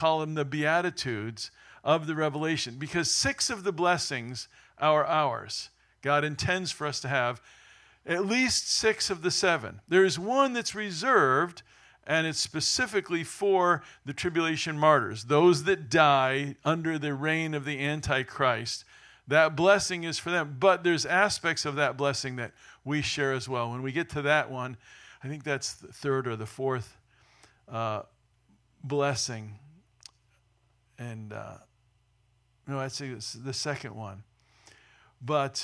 call them the Beatitudes of the Revelation, because 6 of the blessings are ours. God intends for us to have at least 6 of the 7. There is one that's reserved, and it's specifically for the tribulation martyrs, those that die under the reign of the Antichrist. That blessing is for them, but there's aspects of that blessing that we share as well. When we get to that one, I think that's the 3rd or the 4th blessing. And no, I'd say it's the 2nd one. But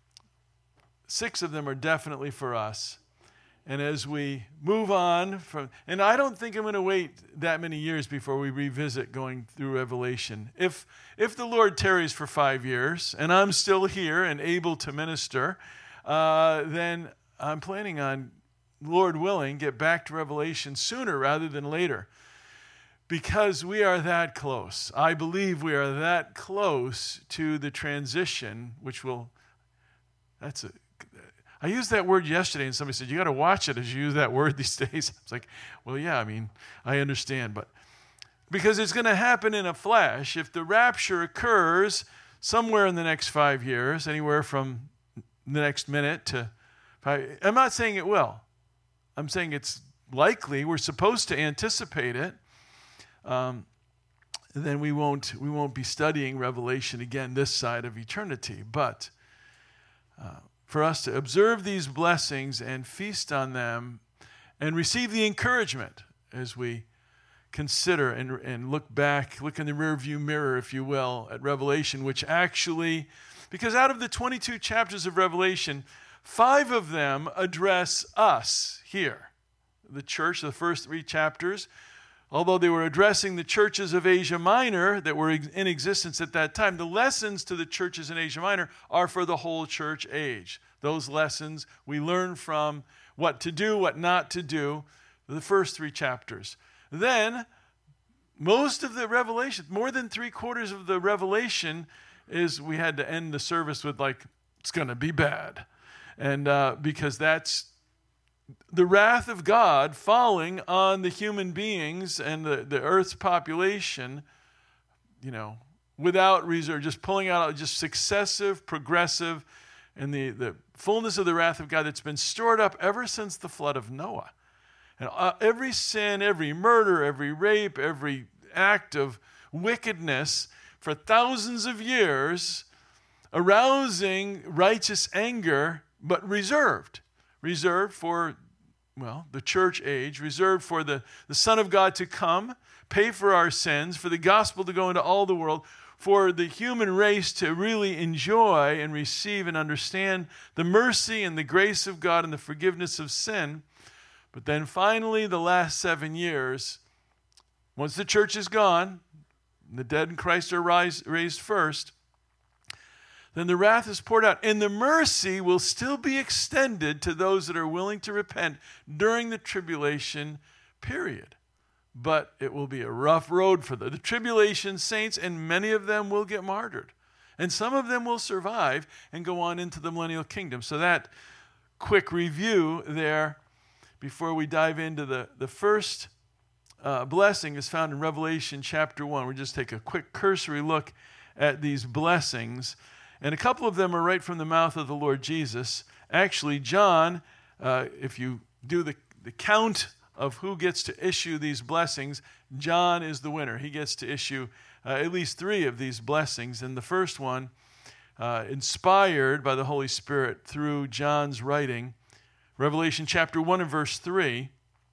6 of them are definitely for us. And as we move on from, and I don't think I'm going to wait that many years before we revisit going through Revelation. If the Lord tarries for 5 years and I'm still here and able to minister, then I'm planning on, Lord willing, get back to Revelation sooner rather than later. Because we are that close. I believe we are that close to the transition, which will, I used that word yesterday, and somebody said, you got to watch it as you use that word these days. I was like, well, yeah, I mean, I understand. But because it's going to happen in a flash. If the rapture occurs somewhere in the next 5 years, anywhere from the next minute to 5, I'm not saying it will. I'm saying it's likely. We're supposed to anticipate it. Then we won't be studying Revelation again this side of eternity. But for us to observe these blessings and feast on them and receive the encouragement as we consider and look back, look in the rearview mirror, if you will, at Revelation, which actually, because out of the 22 chapters of Revelation, 5 of them address us here. The church, the first 3 chapters, although they were addressing the churches of Asia Minor that were in existence at that time, the lessons to the churches in Asia Minor are for the whole church age. Those lessons we learn from what to do, what not to do, the first 3 chapters. Then, most of the Revelation, more than 3/4 of the Revelation, is we had to end the service with like, it's going to be bad. And because that's the wrath of God falling on the human beings and the earth's population, without reserve, just pulling out just successive, progressive, and the fullness of the wrath of God that's been stored up ever since the flood of Noah. And every sin, every murder, every rape, every act of wickedness for thousands of years, arousing righteous anger, but reserved for, the church age, reserved for the Son of God to come, pay for our sins, for the gospel to go into all the world, for the human race to really enjoy and receive and understand the mercy and the grace of God and the forgiveness of sin. But then finally, the last 7 years, once the church is gone, the dead in Christ are raised first, then the wrath is poured out. And the mercy will still be extended to those that are willing to repent during the tribulation period. But it will be a rough road for the tribulation saints, and many of them will get martyred. And some of them will survive and go on into the millennial kingdom. So that quick review there before we dive into the first blessing is found in Revelation chapter 1. We'll just take a quick cursory look at these blessings. And a couple of them are right from the mouth of the Lord Jesus. Actually, John, if you do the count of who gets to issue these blessings, John is the winner. He gets to issue at least 3 of these blessings. And the first one, inspired by the Holy Spirit through John's writing, Revelation chapter 1 and verse 3,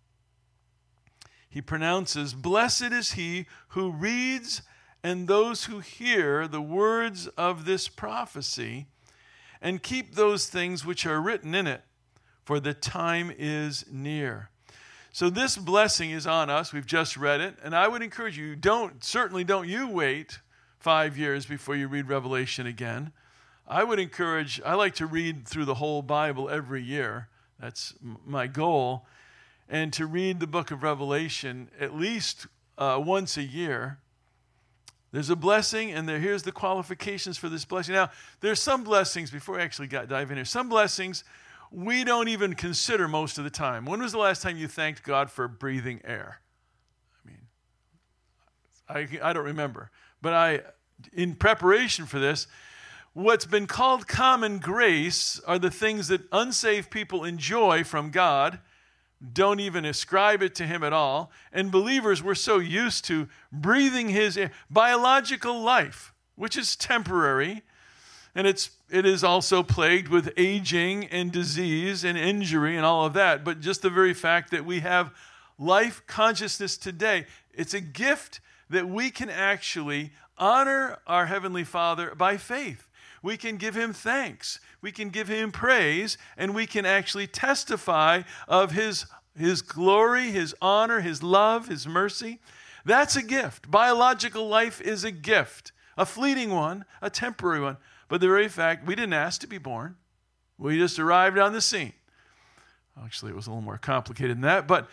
he pronounces, "Blessed is he who reads and those who hear the words of this prophecy and keep those things which are written in it, for the time is near." So this blessing is on us. We've just read it. And I would encourage you, certainly don't you wait 5 years before you read Revelation again. I like to read through the whole Bible every year. That's my goal. And to read the book of Revelation at least once a year. There's a blessing, and here's the qualifications for this blessing. Now, there's some blessings, before I actually dive in here, some blessings we don't even consider most of the time. When was the last time you thanked God for breathing air? I mean, I don't remember. But in preparation for this, what's been called common grace are the things that unsaved people enjoy from God, don't even ascribe it to him at all. And believers were so used to breathing his air. Biological life, which is temporary, and it is also plagued with aging and disease and injury and all of that. But just the very fact that we have life consciousness today, it's a gift that we can actually honor our Heavenly Father by faith. We can give him thanks. We can give him praise, and we can actually testify of his glory, his honor, his love, his mercy. That's a gift. Biological life is a gift, a fleeting one, a temporary one. But the very fact, we didn't ask to be born. We just arrived on the scene. Actually, it was a little more complicated than that, but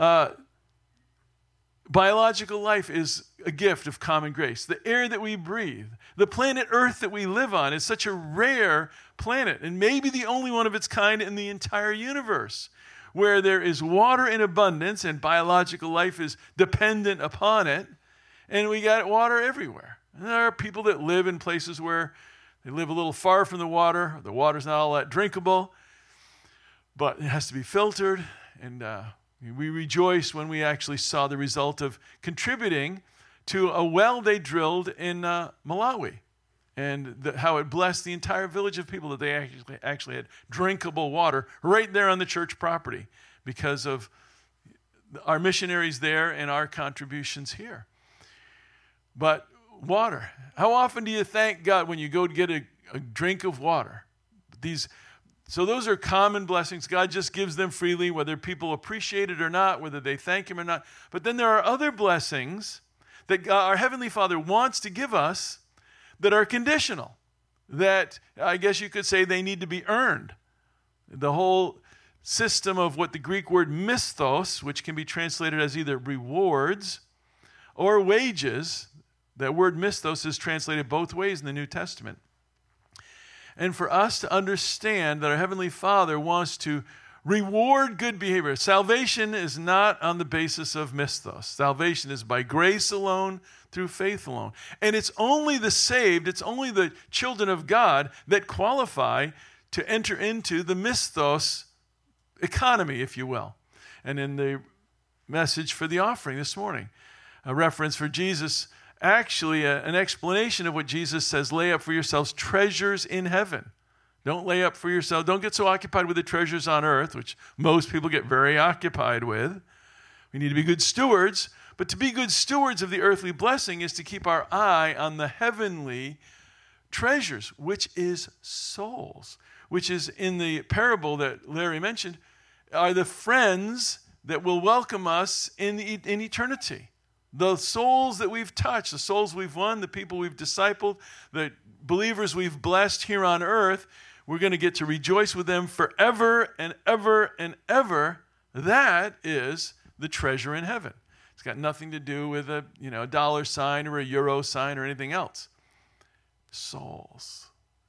biological life is a gift of common grace. The air that we breathe, the planet Earth that we live on is such a rare planet, and maybe the only one of its kind in the entire universe, where there is water in abundance and biological life is dependent upon it, and we got water everywhere. And there are people that live in places where they live a little far from the water's not all that drinkable, but it has to be filtered, and we rejoiced when we actually saw the result of contributing to a well they drilled in Malawi, and how it blessed the entire village of people that they actually had drinkable water right there on the church property because of our missionaries there and our contributions here. But water, how often do you thank God when you go to get a drink of water? So those are common blessings. God just gives them freely, whether people appreciate it or not, whether they thank him or not. But then there are other blessings that our Heavenly Father wants to give us that are conditional, that I guess you could say they need to be earned. The whole system of what the Greek word misthos, which can be translated as either rewards or wages, that word misthos is translated both ways in the New Testament. And for us to understand that our Heavenly Father wants to reward good behavior. Salvation is not on the basis of misthos. Salvation is by grace alone, through faith alone. And it's only the saved, it's only the children of God that qualify to enter into the misthos economy, if you will. And in the message for the offering this morning, a reference for Jesus, actually an explanation of what Jesus says, lay up for yourselves treasures in heaven. Don't lay up for yourself. Don't get so occupied with the treasures on earth, which most people get very occupied with. We need to be good stewards. But to be good stewards of the earthly blessing is to keep our eye on the heavenly treasures, which is souls, which is in the parable that Larry mentioned, are the friends that will welcome us in eternity. The souls that we've touched, the souls we've won, the people we've discipled, the believers we've blessed here on earth, we're going to get to rejoice with them forever and ever and ever. That is the treasure in heaven. It's got nothing to do with a dollar sign or a euro sign or anything else. Souls.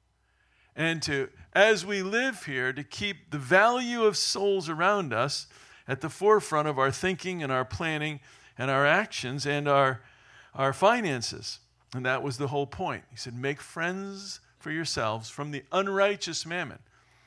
And as we live here, to keep the value of souls around us at the forefront of our thinking and our planning and our actions and our finances. And that was the whole point. He said, make friends for yourselves from the unrighteous mammon.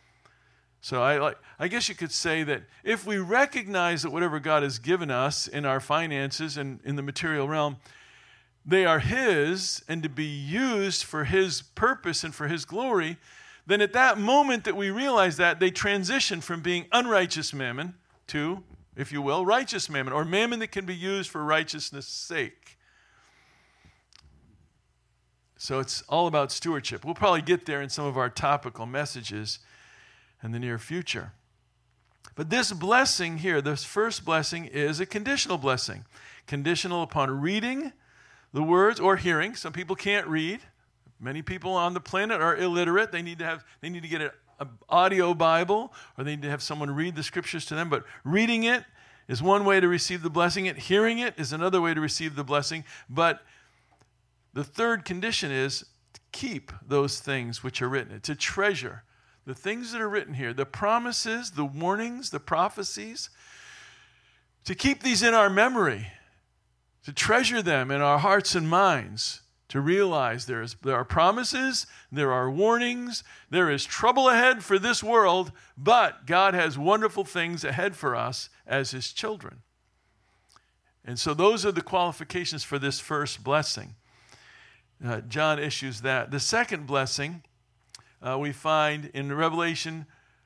So I guess you could say that if we recognize that whatever God has given us in our finances and in the material realm, they are his and to be used for his purpose and for his glory, then at that moment that we realize that, they transition from being unrighteous mammon to, if you will, righteous mammon, or mammon that can be used for righteousness' sake. So it's all about stewardship. We'll probably get there in some of our topical messages in the near future. But this blessing here, this first blessing, is a conditional blessing. Conditional upon reading the words or hearing. Some people can't read. Many people on the planet are illiterate. They need to get an audio Bible, or they need to have someone read the scriptures to them. But reading it is one way to receive the blessing. Hearing it is another way to receive the blessing. But the third condition is to keep those things which are written, to treasure the things that are written here, the promises, the warnings, the prophecies, to keep these in our memory, to treasure them in our hearts and minds, to realize there are promises, there are warnings, there is trouble ahead for this world, but God has wonderful things ahead for us as his children. And so those are the qualifications for this first blessing. John issues that. The second blessing we find in Revelation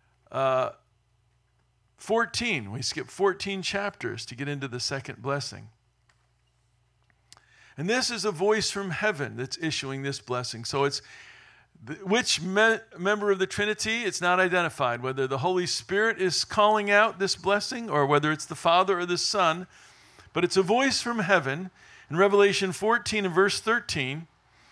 14. We skip 14 chapters to get into the second blessing. And this is a voice from heaven that's issuing this blessing. So it's which member of the Trinity? It's not identified. Whether the Holy Spirit is calling out this blessing or whether it's the Father or the Son. But it's a voice from heaven. In Revelation 14 and verse 13,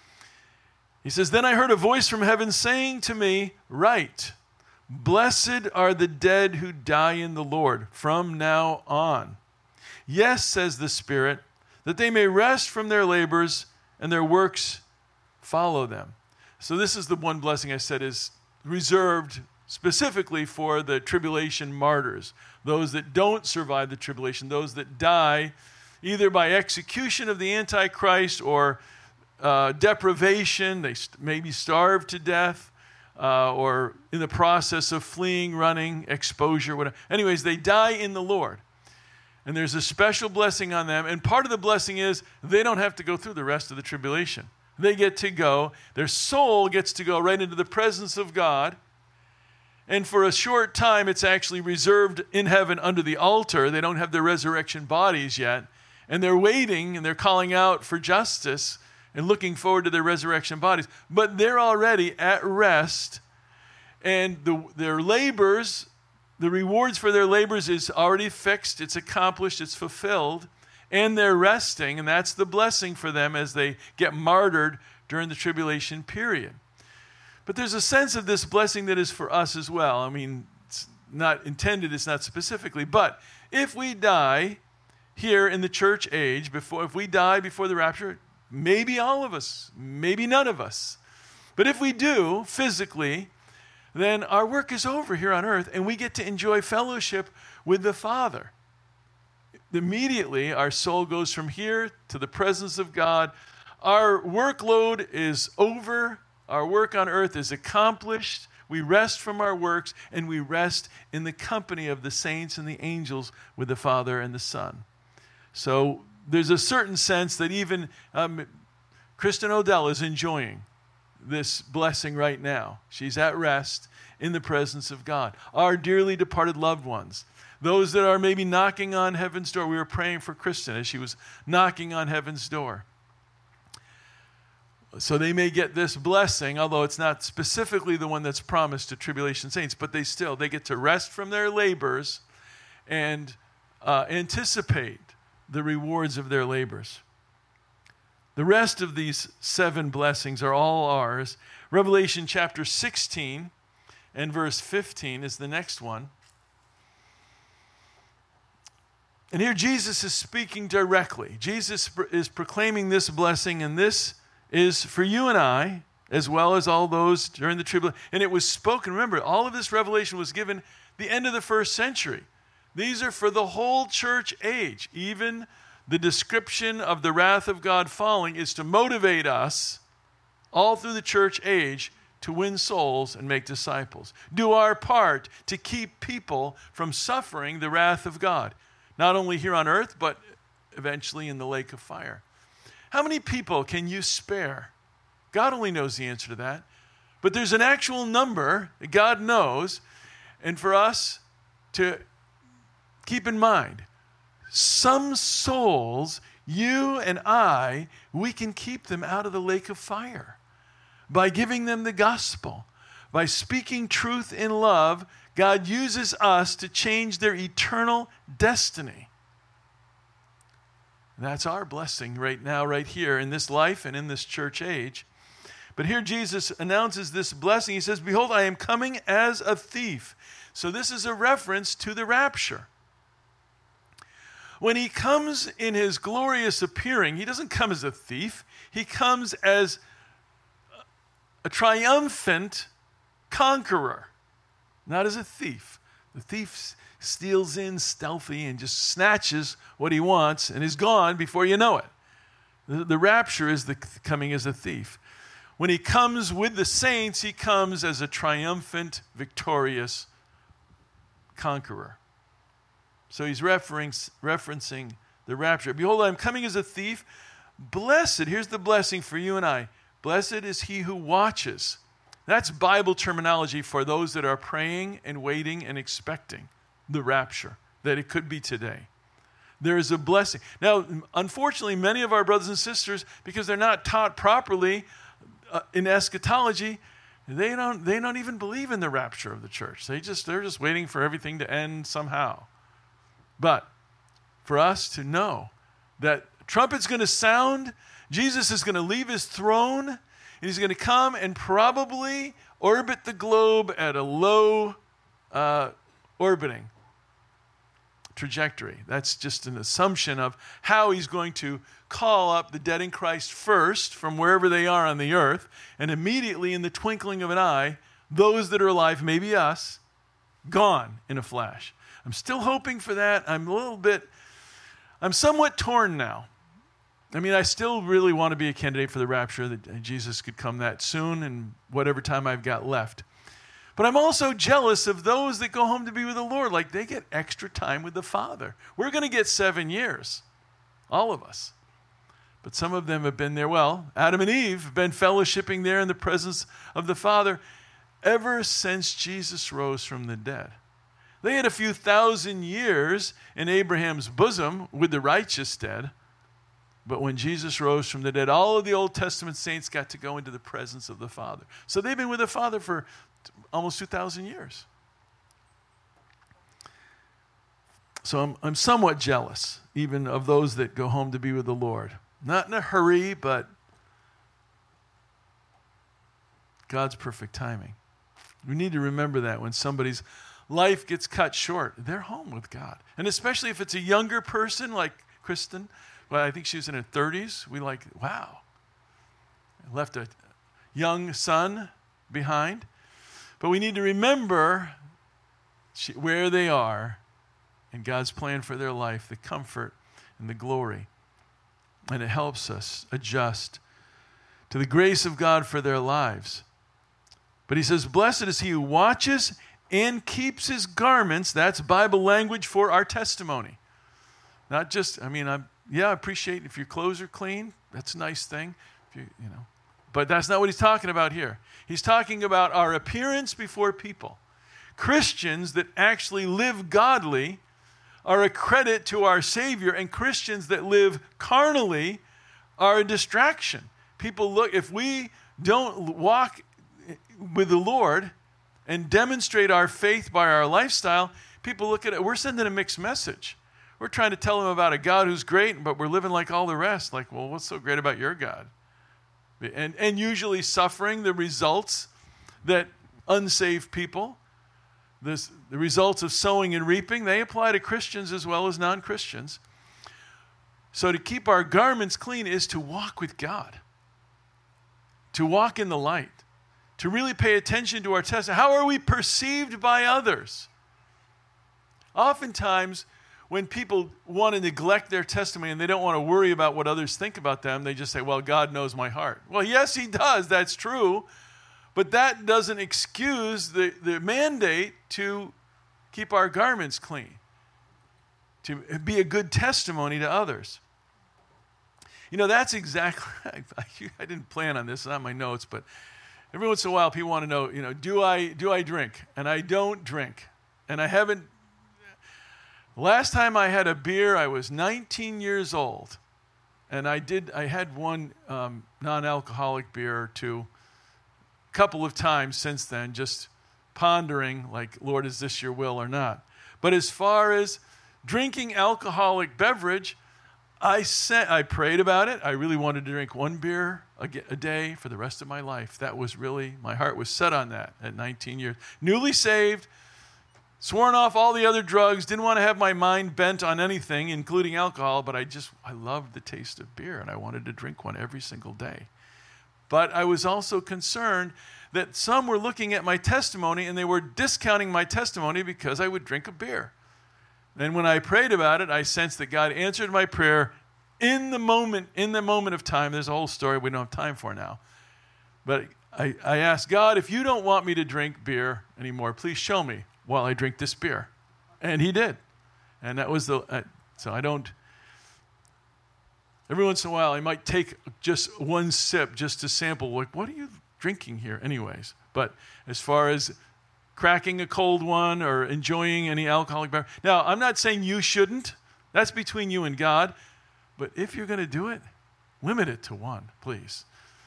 he says, "Then I heard a voice from heaven saying to me, 'Write, blessed are the dead who die in the Lord from now on. Yes, says the Spirit, that they may rest from their labors and their works follow them.'" So this is the one blessing I said is reserved specifically for the tribulation martyrs, those that don't survive the tribulation, those that die either by execution of the Antichrist or deprivation, they maybe starve to death, or in the process of fleeing, running, exposure, whatever. Anyways, they die in the Lord. And there's a special blessing on them. And part of the blessing is they don't have to go through the rest of the tribulation. They get to go, their soul gets to go right into the presence of God. And for a short time, it's actually reserved in heaven under the altar. They don't have their resurrection bodies yet. And they're waiting and they're calling out for justice and looking forward to their resurrection bodies. But they're already at rest. And their labors, the rewards for their labors is already fixed. It's accomplished. It's fulfilled. And they're resting. And that's the blessing for them as they get martyred during the tribulation period. But there's a sense of this blessing that is for us as well. I mean, it's not intended, it's not specifically. But if we die here in the church age, if we die before the rapture, maybe all of us, maybe none of us. But if we do physically, then our work is over here on earth and we get to enjoy fellowship with the Father. Immediately, our soul goes from here to the presence of God. Our workload is over. Our work on earth is accomplished. We rest from our works, and we rest in the company of the saints and the angels with the Father and the Son. So there's a certain sense that even Kristen Odell is enjoying this blessing right now. She's at rest in the presence of God. Our dearly departed loved ones, those that are maybe knocking on heaven's door. We were praying for Kristen as she was knocking on heaven's door. So they may get this blessing, although it's not specifically the one that's promised to tribulation saints, but they get to rest from their labors and anticipate the rewards of their labors. The rest of these 7 blessings are all ours. Revelation chapter 16 and verse 15 is the next one. And here Jesus is speaking directly. Jesus is proclaiming this blessing, and this is for you and I, as well as all those during the tribulation. And it was spoken. Remember, all of this revelation was given the end of the first century. These are for the whole church age. Even the description of the wrath of God falling is to motivate us all through the church age to win souls and make disciples. Do our part to keep people from suffering the wrath of God, not only here on earth, but eventually in the lake of fire. How many people can you spare? God only knows the answer to that. But there's an actual number that God knows. And for us to keep in mind, some souls, you and I, we can keep them out of the lake of fire by giving them the gospel. By speaking truth in love, God uses us to change their eternal destiny. That's our blessing right now, right here in this life and in this church age. But here Jesus announces this blessing. He says, "Behold, I am coming as a thief." So this is a reference to the rapture. When he comes in his glorious appearing, he doesn't come as a thief. He comes as a triumphant conqueror, not as a thief. The thief steals in stealthy and just snatches what he wants and is gone before you know it. The rapture is the coming as a thief. When he comes with the saints, he comes as a triumphant, victorious conqueror. So he's referencing the rapture. Behold, I'm coming as a thief. Blessed, here's the blessing for you and I. Blessed is he who watches. That's Bible terminology for those that are praying and waiting and expecting the rapture, that it could be today. There is a blessing. Now, unfortunately, many of our brothers and sisters, because they're not taught properly in eschatology, they don't even believe in the rapture of the church. They're just waiting for everything to end somehow. But for us to know that trumpet's going to sound, Jesus is going to leave his throne, and he's going to come and probably orbit the globe at a low orbiting trajectory. That's just an assumption of how he's going to call up the dead in Christ first from wherever they are on the earth, and immediately in the twinkling of an eye, those that are alive, maybe us, gone in a flash. I'm still hoping for that. I'm somewhat torn now. I mean, I still really want to be a candidate for the rapture, that Jesus could come that soon and whatever time I've got left. But I'm also jealous of those that go home to be with the Lord. Like, they get extra time with the Father. We're going to get 7 years, all of us. But some of them have been there. Well, Adam and Eve have been fellowshipping there in the presence of the Father ever since Jesus rose from the dead. They had a few thousand years in Abraham's bosom with the righteous dead. But when Jesus rose from the dead, all of the Old Testament saints got to go into the presence of the Father. So they've been with the Father for almost 2,000 years. So I'm somewhat jealous, even of those that go home to be with the Lord. Not in a hurry, but God's perfect timing. We need to remember that when somebody's life gets cut short, they're home with God. And especially if it's a younger person like Kristen. Well, I think she was in her 30s. We wow. Left a young son behind. But we need to remember where they are and God's plan for their life, the comfort and the glory. And it helps us adjust to the grace of God for their lives. But he says, blessed is he who watches and keeps his garments. That's Bible language for our testimony. Not just, I appreciate if your clothes are clean. That's a nice thing. But that's not what he's talking about here. He's talking about our appearance before people. Christians that actually live godly are a credit to our Savior, and Christians that live carnally are a distraction. People look, if we don't walk with the Lord and demonstrate our faith by our lifestyle, people look at it, we're sending a mixed message. We're trying to tell them about a God who's great, but we're living like all the rest. Like, well, what's so great about your God? And usually suffering the results that unsaved people, the results of sowing and reaping, they apply to Christians as well as non-Christians. So to keep our garments clean is to walk with God, to walk in the light, to really pay attention to our testimony. How are we perceived by others? Oftentimes, when people want to neglect their testimony and they don't want to worry about what others think about them, they just say, well, God knows my heart. Well, yes, he does. That's true. But that doesn't excuse the mandate to keep our garments clean, to be a good testimony to others. That's exactly, I didn't plan on this, it's not my notes, but every once in a while people want to know, do I drink? And I don't drink. And I haven't. Last time I had a beer, I was 19 years old, and I had one non-alcoholic beer or two a couple of times since then, just pondering, like, Lord, is this your will or not? But as far as drinking alcoholic beverage, I prayed about it. I really wanted to drink one beer a day for the rest of my life. That was really, my heart was set on that at 19 years. Newly saved, sworn off all the other drugs, didn't want to have my mind bent on anything, including alcohol, but I loved the taste of beer, and I wanted to drink one every single day. But I was also concerned that some were looking at my testimony, and they were discounting my testimony because I would drink a beer. And when I prayed about it, I sensed that God answered my prayer in the moment of time. There's a whole story we don't have time for now. But I asked God, if you don't want me to drink beer anymore, please show me while I drink this beer. And he did. And that was so I don't, every once in a while, I might take just one sip just to sample, like, what are you drinking here anyways? But as far as cracking a cold one or enjoying any alcoholic beverage. Now, I'm not saying you shouldn't. That's between you and God. But if you're going to do it, limit it to one, please.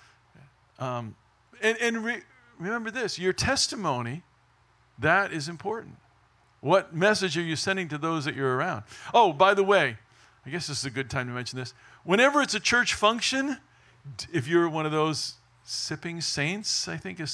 Remember this, your testimony, that is important. What message are you sending to those that you're around? Oh, by the way, I guess this is a good time to mention this. Whenever it's a church function, if you're one of those sipping saints, I think is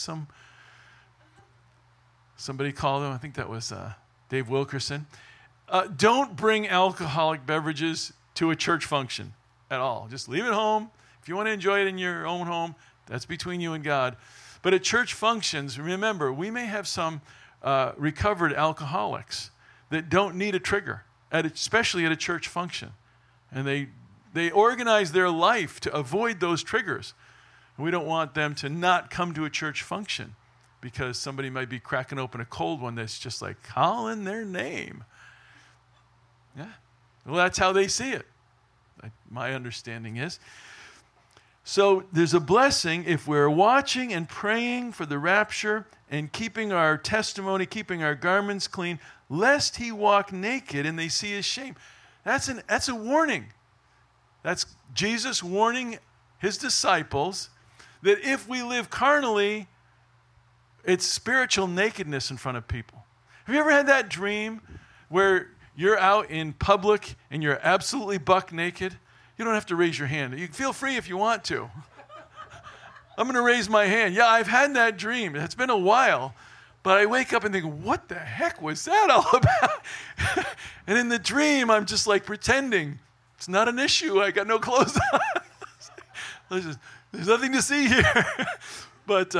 somebody called them, I think that was Dave Wilkerson. Don't bring alcoholic beverages to a church function at all. Just leave it home. If you want to enjoy it in your own home, that's between you and God. But at church functions, remember, we may have some recovered alcoholics that don't need a trigger, especially at a church function. And they organize their life to avoid those triggers. And we don't want them to not come to a church function because somebody might be cracking open a cold one that's just like calling their name. Yeah. Well, that's how they see it. My understanding is. So there's a blessing if we're watching and praying for the rapture and keeping our testimony, keeping our garments clean, lest he walk naked and they see his shame. That's a warning. That's Jesus warning his disciples that if we live carnally, it's spiritual nakedness in front of people. Have you ever had that dream where you're out in public and you're absolutely buck naked? You don't have to raise your hand. You can feel free if you want to. I'm going to raise my hand. Yeah, I've had that dream. It's been a while. But I wake up and think, what the heck was that all about? And in the dream, I'm just like pretending. It's not an issue. I got no clothes on. There's nothing to see here. But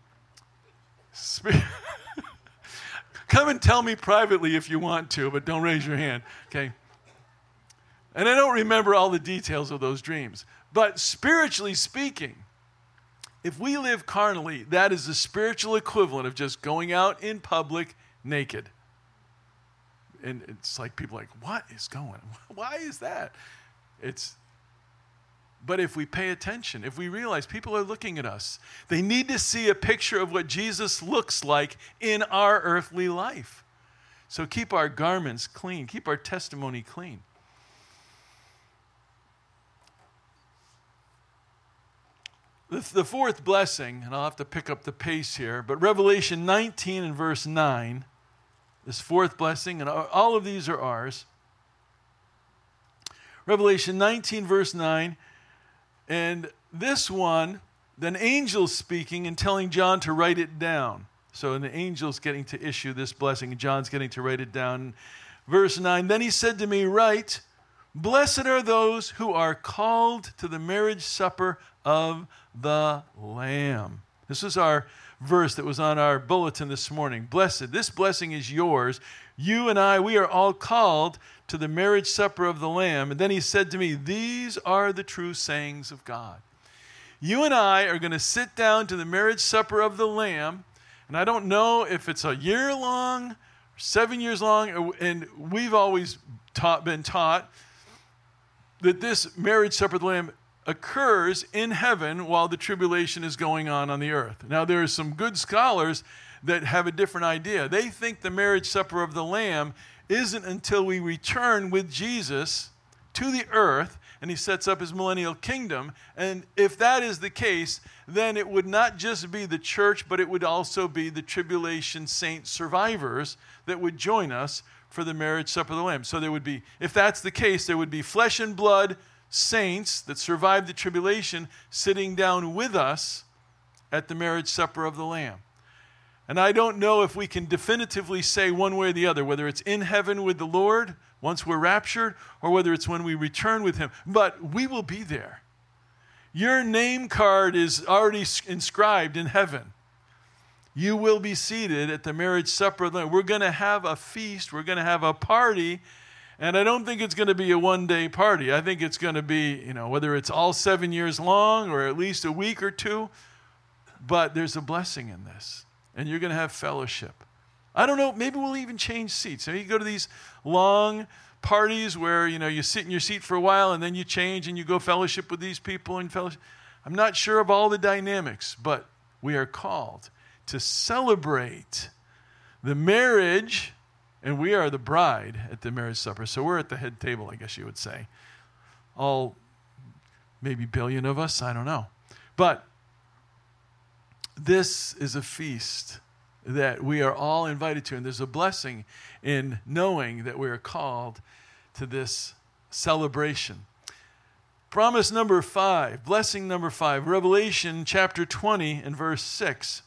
come and tell me privately if you want to, but don't raise your hand. Okay? And I don't remember all the details of those dreams. But spiritually speaking, if we live carnally, that is the spiritual equivalent of just going out in public naked. And it's like people are like, what is going on? Why is that? But if we pay attention, if we realize people are looking at us, they need to see a picture of what Jesus looks like in our earthly life. So keep our garments clean. Keep our testimony clean. The fourth blessing, and I'll have to pick up the pace here, but Revelation 19 and verse 9, this fourth blessing, and all of these are ours. Revelation 19 verse 9, and this one, then angels speaking and telling John to write it down. So the angel's getting to issue this blessing, and John's getting to write it down. Verse 9, then he said to me, write, blessed are those who are called to the marriage supper of the Lamb. This is our verse that was on our bulletin this morning. Blessed. This blessing is yours. You and I, we are all called to the marriage supper of the Lamb. And then he said to me, these are the true sayings of God. You and I are going to sit down to the marriage supper of the Lamb. And I don't know if it's a year long, or 7 years long, and we've always been taught that this marriage supper of the Lamb occurs in heaven while the tribulation is going on the earth. Now, there are some good scholars that have a different idea. They think the marriage supper of the Lamb isn't until we return with Jesus to the earth and he sets up his millennial kingdom. And if that is the case, then it would not just be the church, but it would also be the tribulation saint survivors that would join us for the marriage supper of the Lamb. So there would be, if that's the case, there would be flesh and blood saints that survived the tribulation sitting down with us at the marriage supper of the Lamb. And I don't know if we can definitively say one way or the other, whether it's in heaven with the Lord once we're raptured, or whether it's when we return with him. But we will be there. Your name card is already inscribed in heaven. You will be seated at the marriage supper of the Lamb. We're going to have a feast. We're going to have a party. And I don't think it's going to be a one-day party. I think it's going to be, whether it's all 7 years long or at least a week or two, but there's a blessing in this. And you're going to have fellowship. I don't know, maybe we'll even change seats. You go to these long parties where, you sit in your seat for a while and then you change and you go fellowship with these people and fellowship. I'm not sure of all the dynamics, but we are called to celebrate the marriage, and we are the bride at the marriage supper. So we're at the head table, I guess you would say. All maybe billion of us, I don't know. But this is a feast that we are all invited to, and there's a blessing in knowing that we are called to this celebration. Promise number 5, blessing number 5, Revelation chapter 20 and verse 6.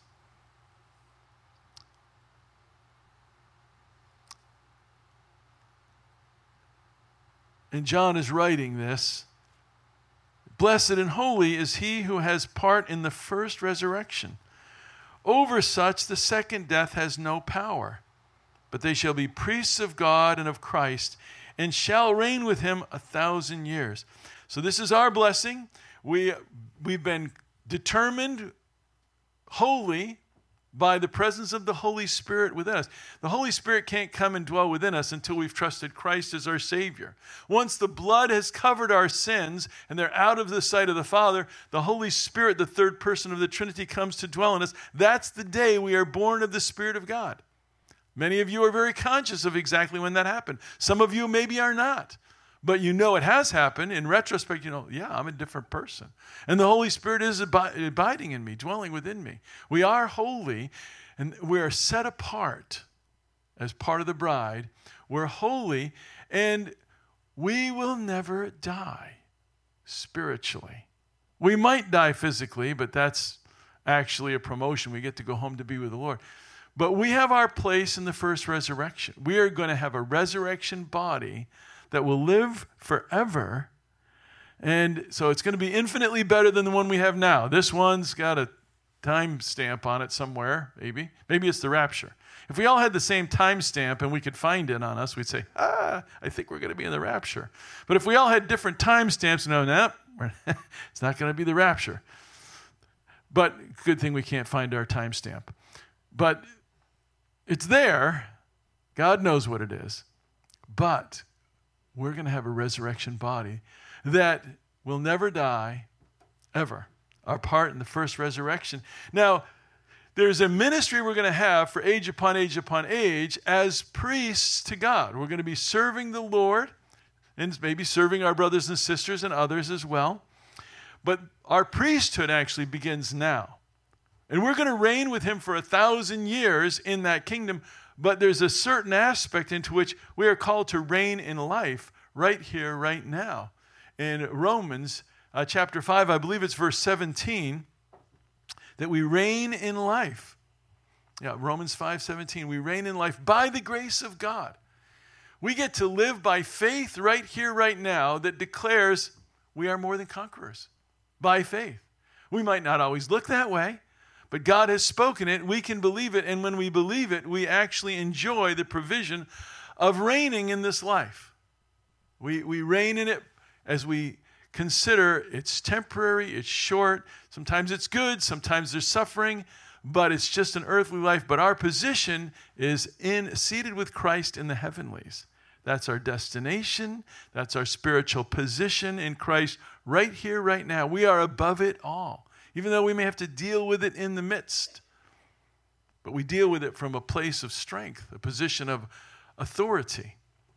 And John is writing this. Blessed and holy is he who has part in the first resurrection. Over such the second death has no power, but they shall be priests of God and of Christ, and shall reign with him 1,000 years. So this is our blessing. We've been determined holy by the presence of the Holy Spirit within us. The Holy Spirit can't come and dwell within us until we've trusted Christ as our Savior. Once the blood has covered our sins and they're out of the sight of the Father, the Holy Spirit, the third person of the Trinity, comes to dwell in us. That's the day we are born of the Spirit of God. Many of you are very conscious of exactly when that happened. Some of you maybe are not. But it has happened. In retrospect, yeah, I'm a different person. And the Holy Spirit is abiding in me, dwelling within me. We are holy, and we are set apart as part of the bride. We're holy, and we will never die spiritually. We might die physically, but that's actually a promotion. We get to go home to be with the Lord. But we have our place in the first resurrection. We are going to have a resurrection body that will live forever. And so it's going to be infinitely better than the one we have now. This one's got a time stamp on it somewhere, maybe. Maybe it's the rapture. If we all had the same time stamp and we could find it on us, we'd say, I think we're going to be in the rapture. But if we all had different time stamps, no, it's not going to be the rapture. But good thing we can't find our time stamp. But it's there. God knows what it is. But we're going to have a resurrection body that will never die, ever. Our part in the first resurrection. Now, there's a ministry we're going to have for age upon age upon age as priests to God. We're going to be serving the Lord and maybe serving our brothers and sisters and others as well. But our priesthood actually begins now. And we're going to reign with him for 1,000 years in that kingdom. But there's a certain aspect into which we are called to reign in life right here, right now. In Romans chapter 5, I believe it's verse 17, that we reign in life. Yeah, Romans 5:17, we reign in life by the grace of God. We get to live by faith right here, right now, that declares we are more than conquerors by faith. We might not always look that way, but God has spoken it, we can believe it, and when we believe it, we actually enjoy the provision of reigning in this life. We reign in it as we consider it's temporary, it's short, sometimes it's good, sometimes there's suffering, but it's just an earthly life. But our position is seated with Christ in the heavenlies. That's our destination, that's our spiritual position in Christ right here, right now. We are above it all. Even though we may have to deal with it in the midst. But we deal with it from a place of strength, a position of authority.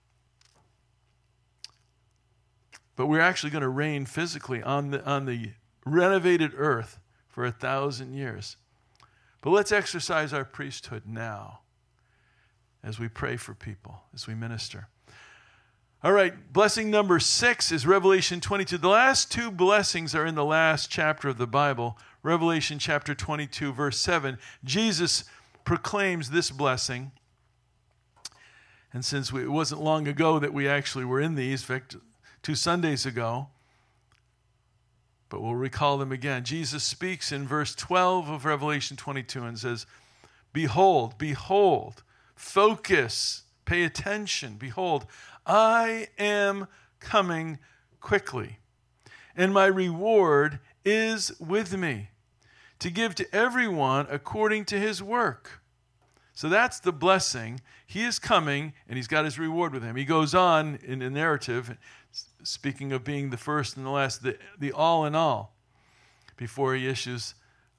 But we're actually going to reign physically on the renovated earth for 1,000 years. But let's exercise our priesthood now as we pray for people, as we minister. All right, blessing number 6 is Revelation 22. The last two blessings are in the last chapter of the Bible, Revelation chapter 22, verse 7. Jesus proclaims this blessing. And since it wasn't long ago that we actually were in these, in fact, 2 Sundays ago, but we'll recall them again. Jesus speaks in verse 12 of Revelation 22 and says, Behold, behold, focus, Pay attention. Behold, I am coming quickly, and my reward is with me, to give to everyone according to his work. So that's the blessing. He is coming, and he's got his reward with him. He goes on in the narrative, speaking of being the first and the last, the all in all, before he issues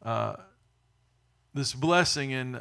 this blessing in...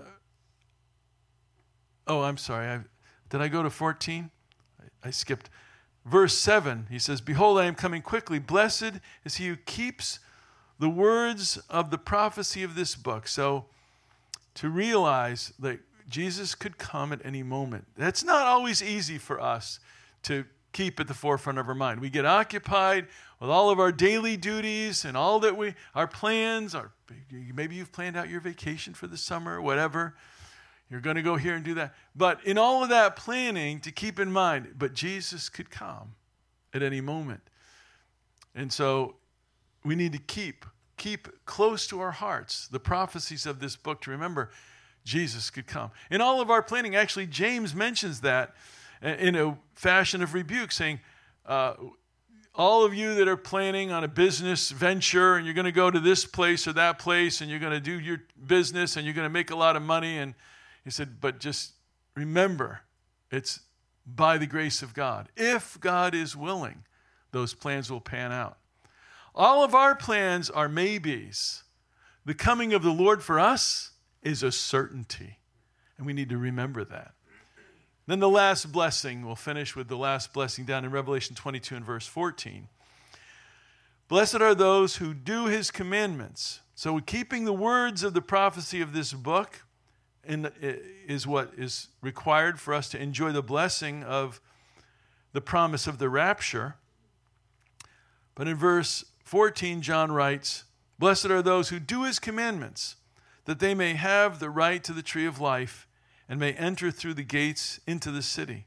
Oh, I'm sorry. Did I go to 14? I skipped. Verse 7, he says, Behold, I am coming quickly. Blessed is he who keeps the words of the prophecy of this book. So to realize that Jesus could come at any moment. That's not always easy for us to keep at the forefront of our mind. We get occupied with all of our daily duties and all that our plans. Maybe you've planned out your vacation for the summer or whatever. You're going to go here and do that. But in all of that planning, to keep in mind, but Jesus could come at any moment. And so we need to keep close to our hearts the prophecies of this book to remember Jesus could come. In all of our planning, actually, James mentions that in a fashion of rebuke, saying, all of you that are planning on a business venture and you're going to go to this place or that place and you're going to do your business and you're going to make a lot of money. And he said, but just remember, it's by the grace of God. If God is willing, those plans will pan out. All of our plans are maybes. The coming of the Lord for us is a certainty, and we need to remember that. Then the last blessing, we'll finish with the last blessing down in Revelation 22 and verse 14. Blessed are those who do his commandments. So keeping the words of the prophecy of this book is what is required for us to enjoy the blessing of the promise of the rapture. But in verse 14, John writes, Blessed are those who do his commandments, that they may have the right to the tree of life and may enter through the gates into the city.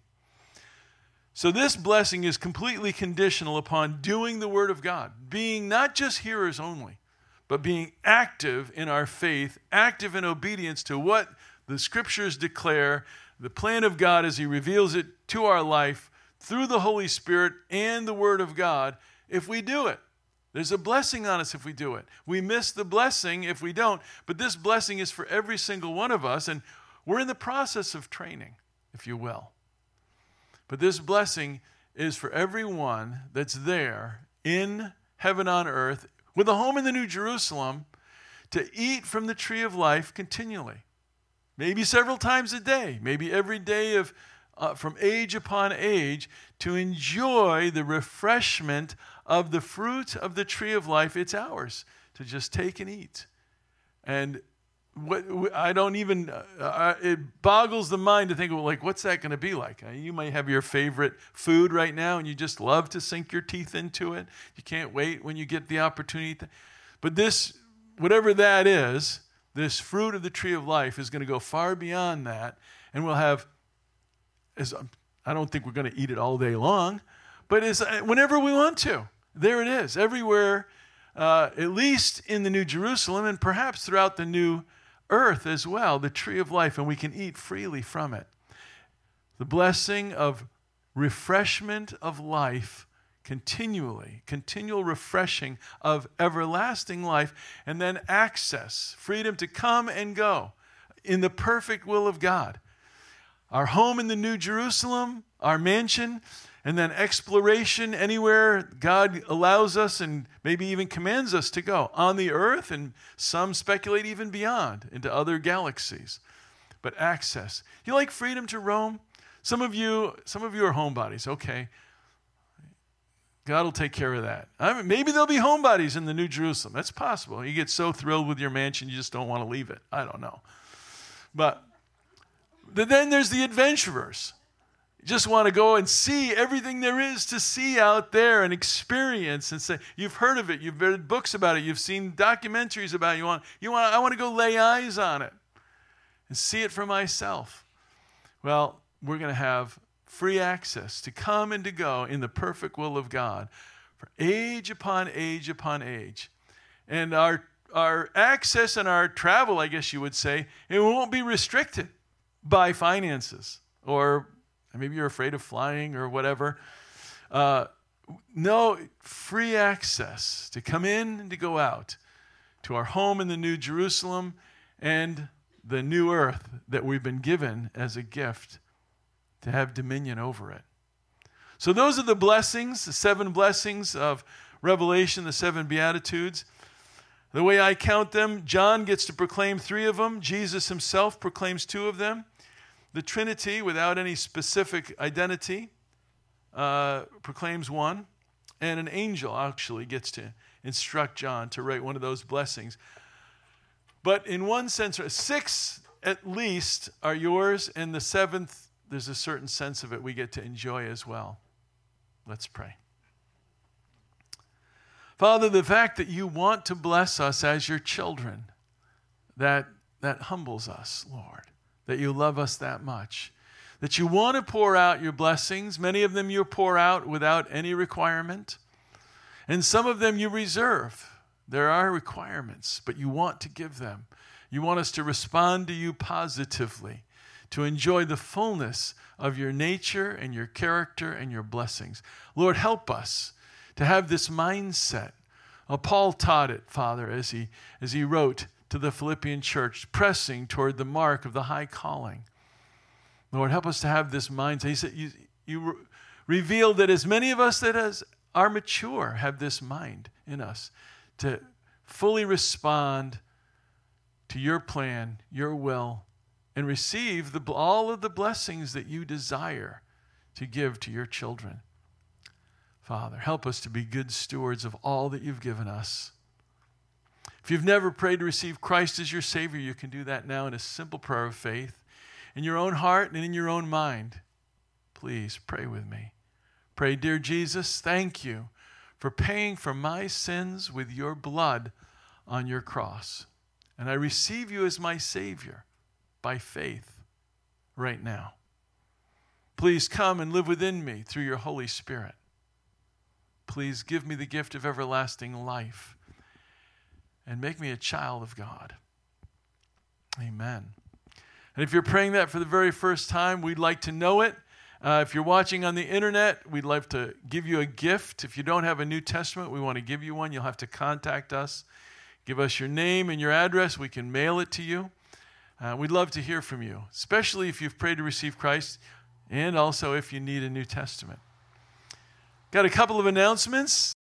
So this blessing is completely conditional upon doing the word of God, being not just hearers only, but being active in our faith, active in obedience to what the scriptures declare, the plan of God as he reveals it to our life through the Holy Spirit and the word of God, if we do it. There's a blessing on us if we do it. We miss the blessing if we don't, but this blessing is for every single one of us, and we're in the process of training, if you will. But this blessing is for everyone that's there in heaven on earth with a home in the New Jerusalem to eat from the tree of life continually. Maybe several times a day, maybe every day of from age upon age, to enjoy the refreshment of the fruit of the tree of life. It's ours to just take and eat. And I don't even, it boggles the mind to think, well, like, what's that going to be like? You might have your favorite food right now and you just love to sink your teeth into it. You can't wait when you get the opportunity. But this, whatever that is, this fruit of the tree of life is going to go far beyond that. And we'll have, I don't think we're going to eat it all day long, but whenever we want to. There it is, everywhere, at least in the New Jerusalem and perhaps throughout the new earth as well, the tree of life, and we can eat freely from it. The blessing of refreshment of life continually, continual refreshing of everlasting life, and then access, freedom to come and go in the perfect will of God. Our home in the New Jerusalem, our mansion, and then exploration anywhere God allows us and maybe even commands us to go on the earth, and some speculate even beyond into other galaxies. But access. You like freedom to roam? Some of you are homebodies. Okay. God will take care of that. Maybe there'll be homebodies in the New Jerusalem. That's possible. You get so thrilled with your mansion, you just don't want to leave it. I don't know. But then there's the adventurers. You just want to go and see everything there is to see out there and experience and say, you've heard of it, you've read books about it, you've seen documentaries about it, I want to go lay eyes on it and see it for myself. Well, we're going to have free access to come and to go in the perfect will of God for age upon age upon age. And our access and our travel, I guess you would say, it won't be restricted by finances or Maybe you're afraid of flying or whatever. No, free access to come in and to go out to our home in the New Jerusalem and the new earth that we've been given as a gift to have dominion over it. So those are the blessings, the 7 blessings of Revelation, the 7 Beatitudes. The way I count them, John gets to proclaim 3 of them. Jesus himself proclaims 2 of them. The Trinity, without any specific identity, proclaims 1. And an angel actually gets to instruct John to write one of those blessings. But in one sense, 6 at least are yours, and the 7th, there's a certain sense of it we get to enjoy as well. Let's pray. Father, the fact that you want to bless us as your children, that humbles us, Lord, that you love us that much, that you want to pour out your blessings. Many of them you pour out without any requirement, and some of them you reserve. There are requirements, but you want to give them. You want us to respond to you positively, to enjoy the fullness of your nature and your character and your blessings. Lord, help us to have this mindset. Paul taught it, Father, as he wrote to the Philippian church, pressing toward the mark of the high calling. Lord, help us to have this mindset. He said, you revealed that as many of us that are mature have this mind in us, to fully respond to your plan, your will, and receive all of the blessings that you desire to give to your children. Father, help us to be good stewards of all that you've given us. If you've never prayed to receive Christ as your Savior, you can do that now in a simple prayer of faith, in your own heart and in your own mind. Please pray with me. Pray, dear Jesus, thank you for paying for my sins with your blood on your cross. And I receive you as my Savior by faith right now. Please come and live within me through your Holy Spirit. Please give me the gift of everlasting life and make me a child of God. Amen. And if you're praying that for the very first time, we'd like to know it. If you're watching on the internet, we'd love to give you a gift. If you don't have a New Testament, we want to give you one. You'll have to contact us. Give us your name and your address. We can mail it to you. We'd love to hear from you, especially if you've prayed to receive Christ and also if you need a New Testament. Got a couple of announcements.